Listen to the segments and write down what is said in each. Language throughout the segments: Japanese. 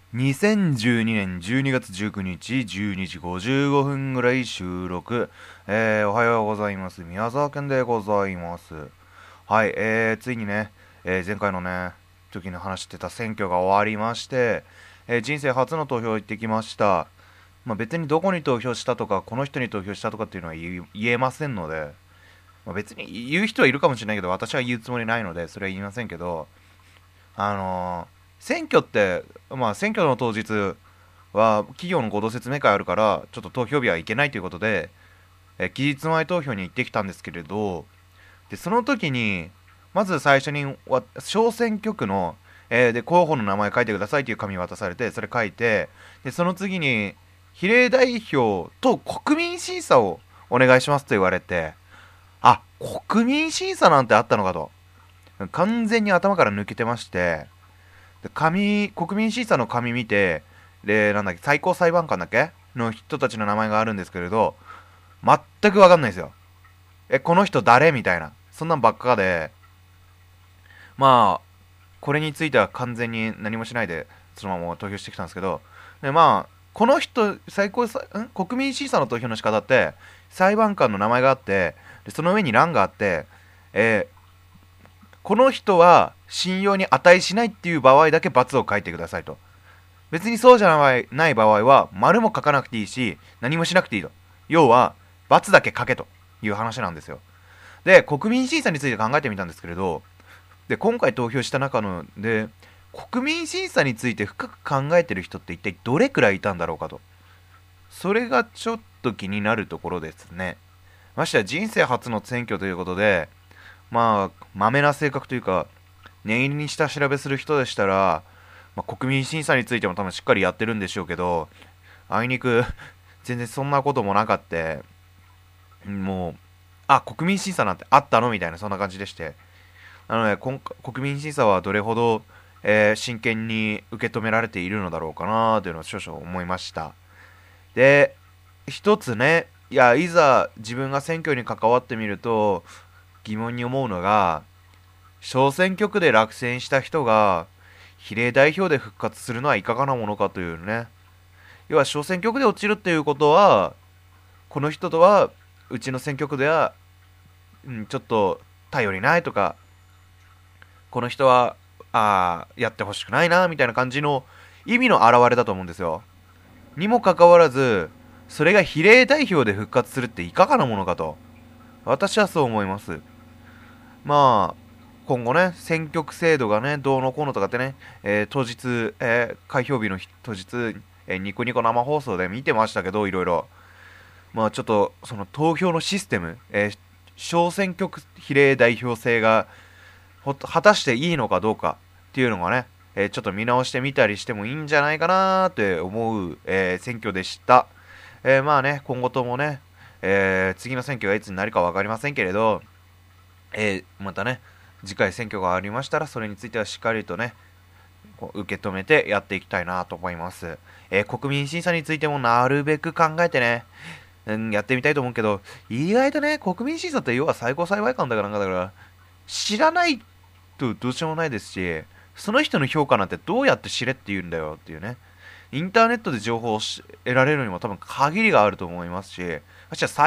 2012年12月19日12時55分ぐらい収録。おはようございます。宮沢健でございます。はい、ついにね、前回のね、時に話してた選挙が終わりまして、人生初の投票行ってきました。まあ、別にどこに投票したとか、この人に投票したとかっていうのは言えませんので、まあ、別に言う人はいるかもしれないけど、私は言うつもりないので、それは言いませんけど、選挙って、まあ、選挙の当日は企業の合同説明会あるから、ちょっと投票日は行けないということで、期日前投票に行ってきたんですけれど、で、その時に、まず最初に小選挙区の、で、候補の名前書いてくださいという紙渡されて、それ書いて、で、その次に、比例代表と国民審査をお願いしますと言われて、あ、国民審査なんてあったのかと。完全に頭から抜けてまして、で国民審査の紙見て、で、なんだっけ、最高裁判官だっけの人たちの名前があるんですけれど、全くわかんないですよ。この人誰みたいな。そんなんばっかで、まあ、これについては完全に何もしないで、そのまま投票してきたんですけど、で、まあ、この人、国民審査の投票の仕方って、裁判官の名前があって、でその上に欄があって、えーこの人は信用に値しないっていう場合だけ×を書いてくださいと。別にそうじゃない場合は、丸も書かなくていいし、何もしなくていいと。要は、×だけ書けという話なんですよ。で、国民審査について考えてみたんですけれど、で、今回投票した中ので、国民審査について深く考えてる人って一体どれくらいいたんだろうかと。それがちょっと気になるところですね。ましてや人生初の選挙ということで、まあ、まめな性格というか、念入りに下調べする人でしたら、まあ、国民審査についても多分しっかりやってるんでしょうけど、あいにく、全然そんなこともなかった、もう、あ、国民審査なんてあったのみたいな、そんな感じでして。なので、国民審査はどれほど、真剣に受け止められているのだろうかなというのを少々思いました。で、一つね、いざ自分が選挙に関わってみると、疑問に思うのが、小選挙区で落選した人が比例代表で復活するのはいかがなものかというね。要は小選挙区で落ちるっていうことは、この人とはうちの選挙区では、ちょっと頼りないとか、この人はやってほしくないなみたいな感じの意味の表れだと思うんですよ。にもかかわらず、それが比例代表で復活するっていかがなものかと、私はそう思います。まあ、今後ね、選挙区制度がね、どうのこうのとかってね、当日、開票日の当日、ニコニコ生放送で見てましたけど、いろいろ。まあちょっと、その投票のシステム、小選挙区比例代表制が、果たしていいのかどうかっていうのがね、ちょっと見直してみたりしてもいいんじゃないかなって思う、選挙でした。まあね、今後ともね、次の選挙がいつになるか分かりませんけれど、またね、次回選挙がありましたら、それについてはしっかりとね、こう受け止めてやっていきたいなと思います。国民審査についてもなるべく考えてね、やってみたいと思うけど、意外とね、国民審査って要は最高裁判官だからなんかだから、知らないとどうしようもないですし、その人の評価なんてどうやって知れって言うんだよっていうね。インターネットで情報を得られるのにも多分限りがあると思いますし、私は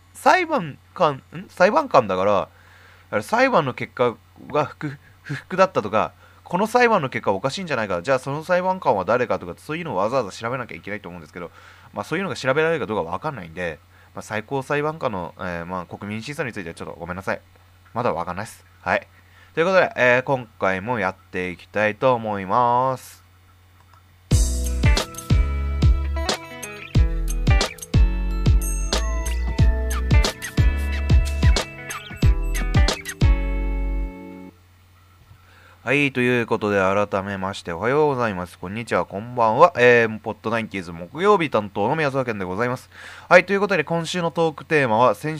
裁判官だから、裁判の結果が不服だったとか、この裁判の結果はおかしいんじゃないか、じゃあその裁判官は誰かとか、そういうのをわざわざ調べなきゃいけないと思うんですけど、まあそういうのが調べられるかどうかわかんないんで、まあ、最高裁判官の、まあ、国民審査についてはちょっとごめんなさい。まだわかんないです。はい。ということで、今回もやっていきたいと思います。はい、ということで改めましておはようございます。こんにちは、こんばんは。ポッドナインティーズ木曜日担当の宮沢健でございます。はい、ということで今週のトークテーマは青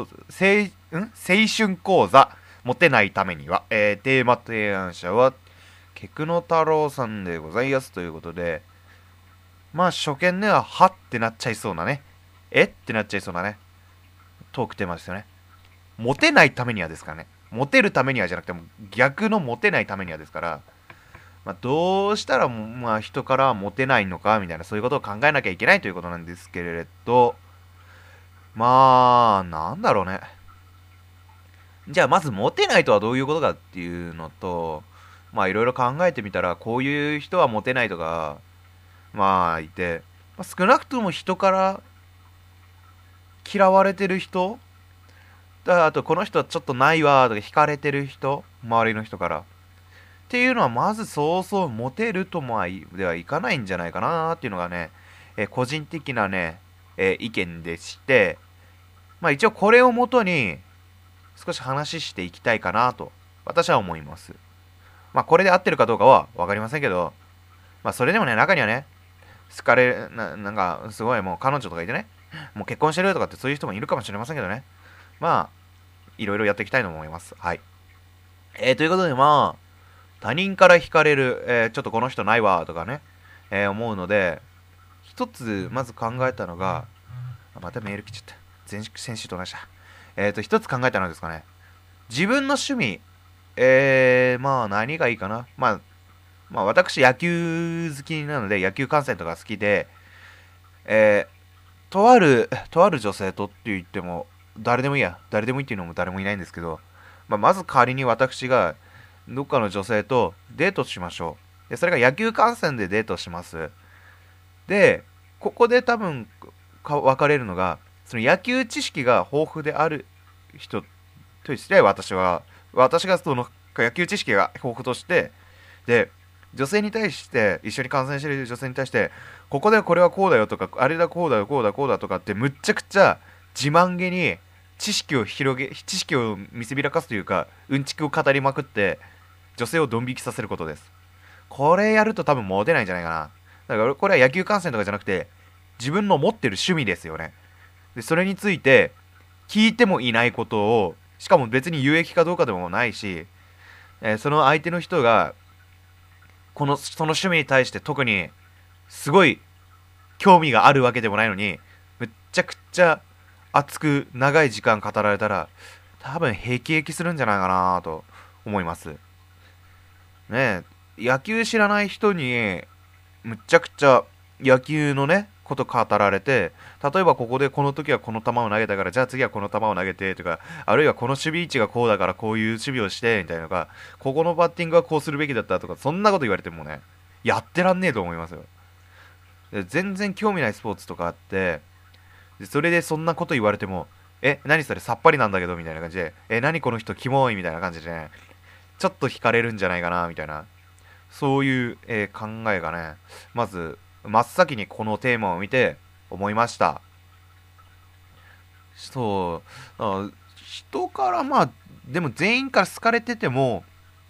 春講座モテないためには、テーマ提案者は菊野太郎さんでございますということで、まあ初見でははってなっちゃいそうなね。ってなっちゃいそうなね。トークテーマですよね。モテないためにはですからね。モテるためにはじゃなくても逆のモテないためにはですから、 どうしたら、人からモテないのかみたいな、そういうことを考えなきゃいけないということなんですけれど、なんだろうね。じゃあまずモテないとはどういうことかっていうのと、いろいろ考えてみたら、こういう人はモテないとか、いて、少なくとも人から嫌われてる人、あとこの人はちょっとないわとか惹かれてる人、周りの人からっていうのは、まずそうそうモテるとではいかないんじゃないかなっていうのがね、個人的なね、意見でして、一応これをもとに少し話していきたいかなと私は思います。これで合ってるかどうかは分かりませんけど、それでもね、中にはね、好かれなんかすごいもう彼女とかいてね、もう結婚してるとかってそういう人もいるかもしれませんけどね、いろいろやっていきたいと思います。はい。ということで他人から惹かれる、ちょっとこの人ないわとかね、思うので、一つまず考えたのが、またメール来ちゃった。先週と同じだ。一つ考えたのはですかね、自分の趣味、何がいいかな。私野球好きなので、野球観戦とか好きで、えとある女性とって言っても、誰でもいいや、誰でもいいっていうのも誰もいないんですけど、まず仮に私がどっかの女性とデートしましょう。で、それが野球観戦でデートします。で、ここで多分分かれるのが、その野球知識が豊富である人として私がその野球知識が豊富として、で、女性に対して、一緒に観戦している女性に対して、ここでこれはこうだよとか、あれだこうだよ、こうだこうだとかってむっちゃくちゃ自慢げに知識を見せびらかすというか、うんちくを語りまくって、女性をドン引きさせることです。これやると多分モテないんじゃないかな。だからこれは野球観戦とかじゃなくて、自分の持ってる趣味ですよね。で、それについて、聞いてもいないことを、しかも別に有益かどうかでもないし、その相手の人が、その趣味に対して特に、すごい興味があるわけでもないのに、むっちゃくちゃ熱く長い時間語られたら、多分辟易するんじゃないかなと思います。ねえ、野球知らない人に、むっちゃくちゃ野球のね、こと語られて、例えばここでこの時はこの球を投げたから、じゃあ次はこの球を投げてとか、あるいはこの守備位置がこうだからこういう守備をして、みたいなのが、ここのバッティングはこうするべきだったとか、そんなこと言われてもね、やってらんねえと思いますよ。で全然興味ないスポーツとかあって、でそれでそんなこと言われても、何それさっぱりなんだけどみたいな感じで、何この人キモいみたいな感じでね、ちょっと惹かれるんじゃないかな、みたいな、そういう、考えがね、まず、真っ先にこのテーマを見て思いました。人からでも全員から好かれてても、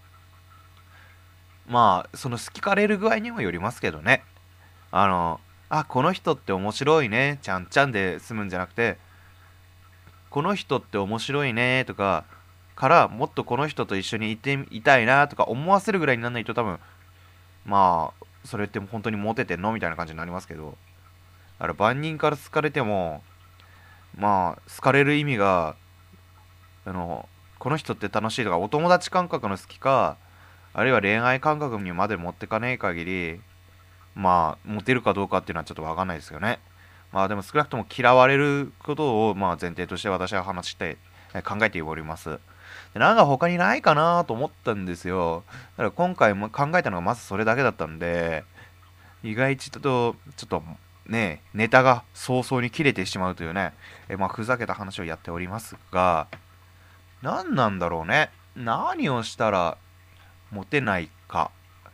その好かれる具合にもよりますけどね。あの、この人って面白いね、ちゃんちゃんで済むんじゃなくて、この人って面白いねとか、からもっとこの人と一緒にいたいなとか思わせるぐらいにならないと多分、それって本当にモテてんのみたいな感じになりますけど、だから万人から好かれても、好かれる意味が、この人って楽しいとか、お友達感覚の好きか、あるいは恋愛感覚にまで持ってかねえ限り、モテるかどうかっていうのはちょっとわかんないですよね。でも少なくとも嫌われることを、前提として私は話して、考えております。でなんか他にないかなと思ったんですよ。だから今回も考えたのがまずそれだけだったんで、意外とちょっとね、ネタが早々に切れてしまうというね、ふざけた話をやっておりますが、何なんだろうね。何をしたらモテないか。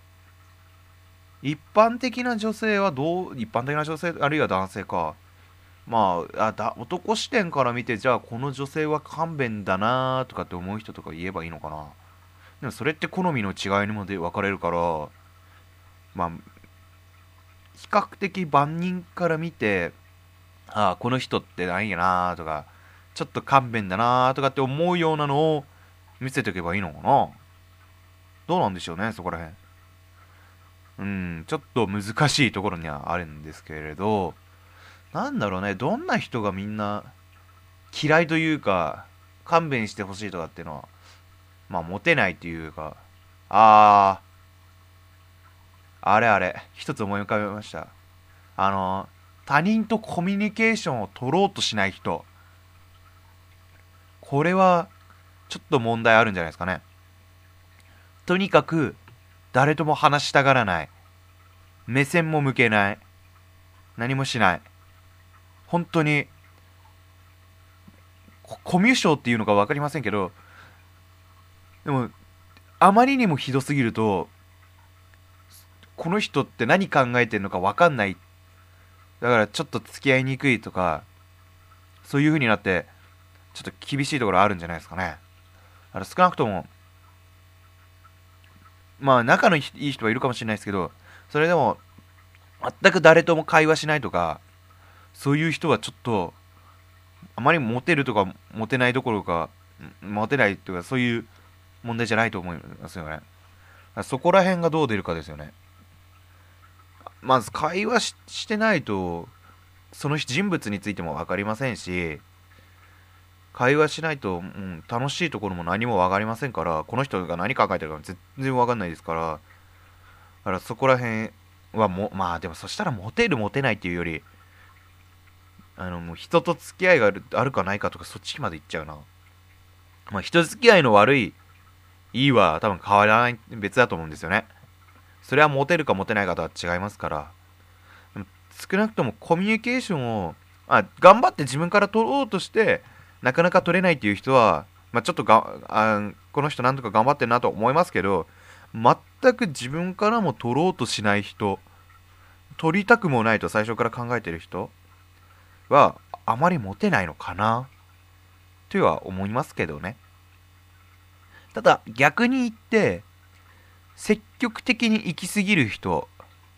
一般的な女性、あるいは男性か。男視点から見て、じゃあこの女性は勘弁だなとかって思う人とか言えばいいのかな。でもそれって好みの違いにもで分かれるから、まあ、比較的万人から見て、この人ってないやなとか、ちょっと勘弁だなとかって思うようなのを見せておけばいいのかな。どうなんでしょうね、そこら辺。ちょっと難しいところにはあるんですけれど、なんだろうね、どんな人がみんな嫌いというか、勘弁してほしいとかっていうのは、モテないというか、ああれあれ、一つ思い浮かべました。あの、他人とコミュニケーションを取ろうとしない人。これは、ちょっと問題あるんじゃないですかね。とにかく、誰とも話したがらない。目線も向けない。何もしない。本当に、コミュ障っていうのか分かりませんけど、でも、あまりにもひどすぎると、この人って何考えてるのか分かんない。だからちょっと付き合いにくいとか、そういう風になって、ちょっと厳しいところあるんじゃないですかね。少なくとも、まあ仲のいい人はいるかもしれないですけど、それでも、全く誰とも会話しないとか、そういう人はちょっと、あまりモテるとか、モテないどころか、モテないとか、そういう問題じゃないと思いますよね。そこら辺がどう出るかですよね。まず会話してないと、その人物についても分かりませんし、会話しないと、楽しいところも何も分かりませんから、この人が何考えてるか全然分かんないですから、だからそこら辺はまあでもそしたらモテるモテないっていうより、もう人と付き合いがあるかないかとかそっちまでいっちゃうな。まあ人付き合いの悪い、いいは多分変わらない、別だと思うんですよね。それはモテるかモテないかとは違いますから、少なくともコミュニケーションを、頑張って自分から取ろうとしてなかなか取れないっていう人は、ちょっとこの人なんとか頑張ってるなと思いますけど、全く自分からも取ろうとしない人、取りたくもないと最初から考えてる人はあまりモテないのかなとは思いますけどね。ただ逆に言って積極的に行き過ぎる人、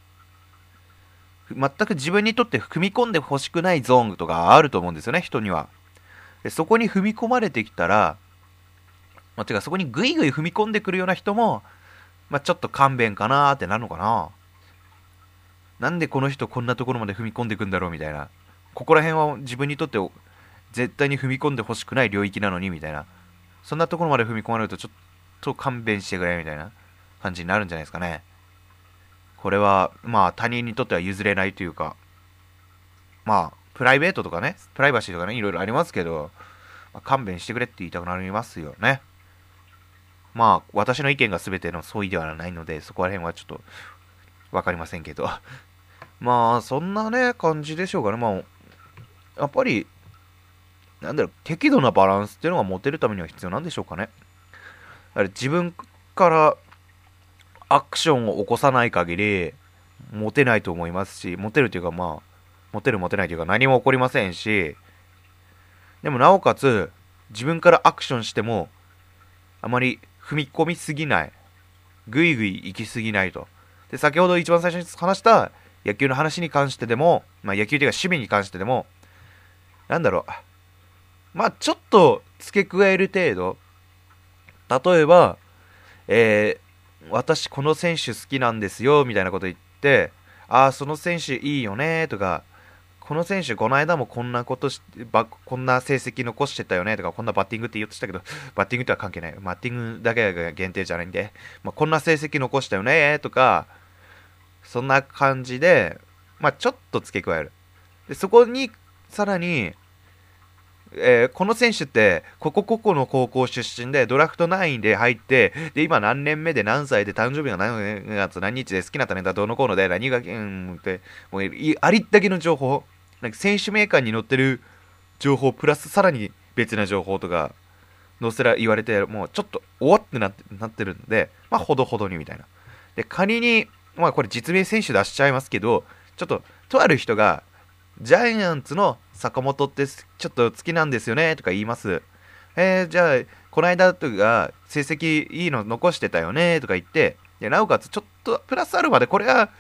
全く自分にとって踏み込んでほしくないゾーンとかあると思うんですよね、人には。でそこに踏み込まれてきたら、てかそこにグイグイ踏み込んでくるような人も、ちょっと勘弁かなーってなるのかな。なんでこの人こんなところまで踏み込んでくんだろうみたいな。ここら辺は自分にとって絶対に踏み込んでほしくない領域なのにみたいな。そんなところまで踏み込まれるとちょっと勘弁してくれみたいな感じになるんじゃないですかね。これは他人にとっては譲れないというか、プライベートとかね、プライバシーとかね、いろいろありますけど、勘弁してくれって言いたくなりますよね。私の意見が全ての相違ではないので、そこら辺はちょっとわかりませんけど。そんなね、感じでしょうかね。やっぱり、適度なバランスっていうのが持てるためには必要なんでしょうかね。自分からアクションを起こさない限り、モテないと思いますし、モテるというかモテるモテないというか何も起こりませんし、でもなおかつ、自分からアクションしても、あまり踏み込みすぎない。ぐいぐい行きすぎないと。で、先ほど一番最初に話した野球の話に関してでも、野球というか趣味に関してでも、ちょっと付け加える程度。例えば、私この選手好きなんですよ、みたいなこと言って、その選手いいよね、とか、この選手この間もこんなことこんな成績残してたよねとか、こんなバッティングって言おうとしたけど、バッティングとは関係ない。バッティングだけが限定じゃないんで、こんな成績残したよねとか、そんな感じで、ちょっと付け加える。で、そこに、さらに、この選手って、ここの高校出身で、ドラフト9位で入って、で、今何年目で何歳で、誕生日が何月何日で好きなタレントはどのコーナーで、何が、って、もうありったけの情報、選手名鑑に載ってる情報、プラスさらに別な情報とか、言われて、もうちょっと、おわってなってるんで、ほどほどにみたいな。で、仮に、これ実名選手出しちゃいますけど、ちょっと、とある人が、ジャイアンツの坂本ってちょっと好きなんですよねとか言います。じゃあ、この間とか成績いいの残してたよねとか言って、でなおかつちょっとプラスアルファでこれが、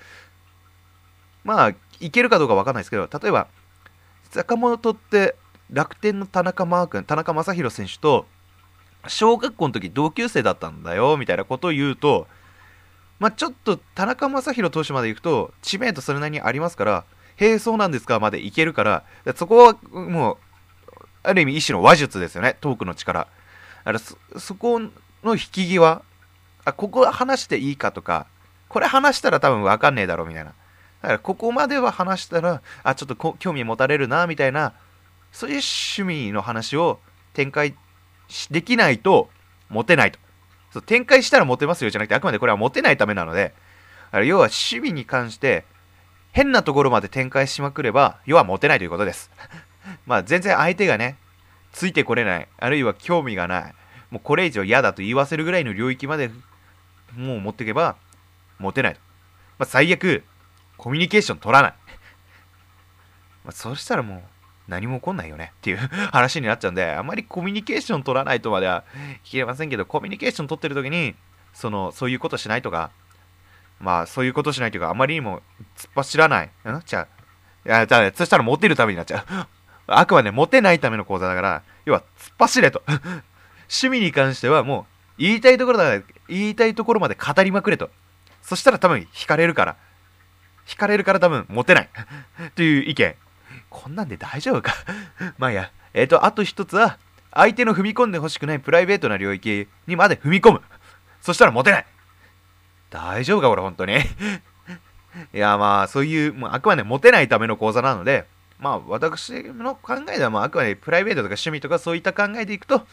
いけるかどうかわかんないですけど、例えば、坂本って楽天の田中将大選手と小学校の時同級生だったんだよみたいなことを言うと、ちょっと田中将大投手まで行くと知名度それなりにありますから、へえ、そうなんですかまでいけるから、そこはもう、ある意味一種の話術ですよね、トークの力。そこの引き際、ここは話していいかとか、 これ話したら多分わかんねえだろみたいな。だからここまでは話したら、ちょっと興味持たれるなみたいな、そういう趣味の話を展開できないとモテないと。そう、展開したらモテますよじゃなくて、あくまでこれはモテないためなので、要は趣味に関して変なところまで展開しまくれば、要はモテないということです。まあ全然相手がね、ついてこれない、あるいは興味がない、もうこれ以上嫌だと言わせるぐらいの領域までもう持っていけば、モテないと。まあ最悪、コミュニケーション取らない。そうしたらもう、何も起こんないよねっていう話になっちゃうんで、あまりコミュニケーション取らないとまでは聞けませんけど、コミュニケーション取ってる時に、そういうことしないとか、そういうことしないというか、あまりにも突っ走らない。そしたらモテるためになっちゃう。あくまでモテないための講座だから、要は突っ走れと。趣味に関してはもう、言いたいところまで語りまくれと。そしたら多分惹かれるから多分モテない。という意見。こんなんで大丈夫か。まあいや。あと一つは、相手の踏み込んでほしくないプライベートな領域にまで踏み込む。そしたらモテない。大丈夫かこれ本当に。いやそういう、あくまでモテないための講座なので、私の考えではあくまでプライベートとか趣味とかそういった考えでいくと、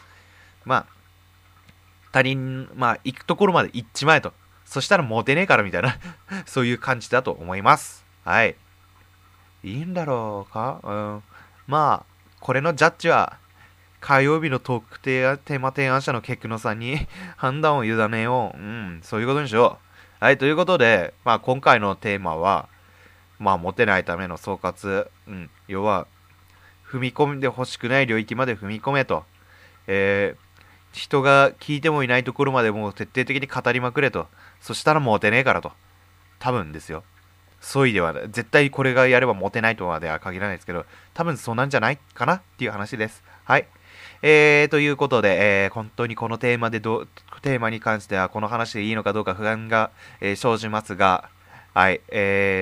行くところまで行っちまえと。そしたらモテねえからみたいなそういう感じだと思います。はい。いいんだろうか。これのジャッジは、火曜日のトークテーマ提案者のケクノさんに判断を委ねよう。そういうことにしよう。はい、ということで、今回のテーマは、モテないための総括。要は、踏み込んで欲しくない領域まで踏み込めと。人が聞いてもいないところまでもう徹底的に語りまくれと。そしたらモテねえからと。多分ですよ。そういでは、絶対これがやればモテないとはでは限らないですけど、多分そうなんじゃないかなっていう話です。はい。ということで、本当にこのテーマに関してはこの話でいいのかどうか不安が、生じますが、はい、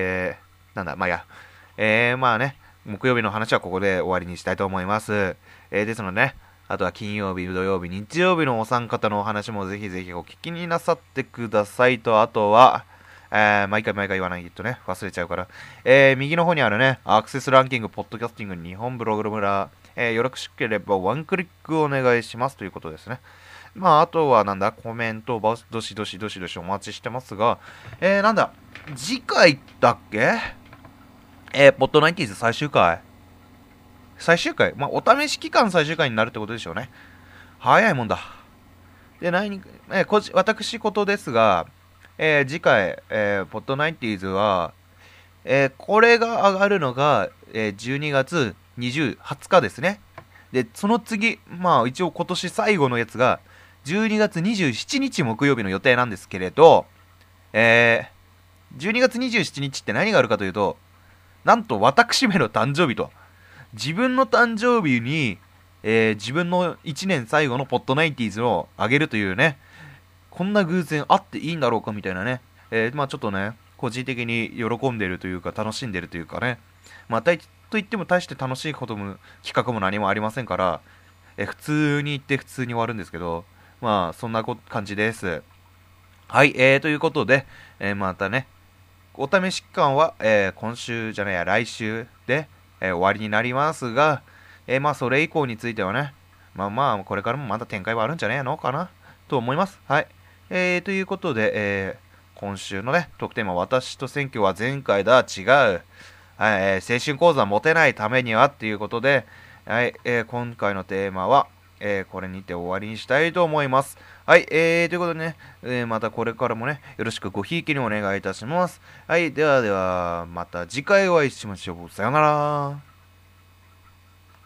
木曜日の話はここで終わりにしたいと思います。ですのでね、あとは金曜日、土曜日、日曜日のお三方のお話もぜひぜひお聞きになさってくださいと、あとは、毎回言わないとね、忘れちゃうから。右の方にあるね、アクセスランキング、ポッドキャスティング、日本ブログ村、よろしければワンクリックお願いしますということですね。あとはコメント、どしどしお待ちしてますが、次回だっけポッドナインティーズ最終回、お試し期間最終回になるってことでしょうね。早いもんだ。で、私事ですが、次回、ポッドナインティーズは、これが上がるのが、12月20日ですね。で、その次、一応今年最後のやつが、12月27日木曜日の予定なんですけれど、12月27日って何があるかというと、なんと私めの誕生日と、自分の誕生日に、自分の1年最後のポッドナインティーズを上げるというね、こんな偶然あっていいんだろうかみたいなね、ちょっとね、個人的に喜んでるというか、楽しんでるというかね、といっても大して楽しいことも、企画も何もありませんから、普通に行って普通に終わるんですけど、そんな感じです。はい、ということで、またね、お試し期間は、来週で、終わりになりますが、それ以降についてはね、これからもまた展開はあるんじゃねえのかなと思います。はい。ということで、今週のね、特テーマ、私と選挙は前回とは違う。はい、青春講座モテないためにはっていうことで、はい、今回のテーマは、これにて終わりにしたいと思います。はい、ということでね、またこれからもね、よろしくごひいきにお願いいたします。はい、では、また次回お会いしましょう。さよなら。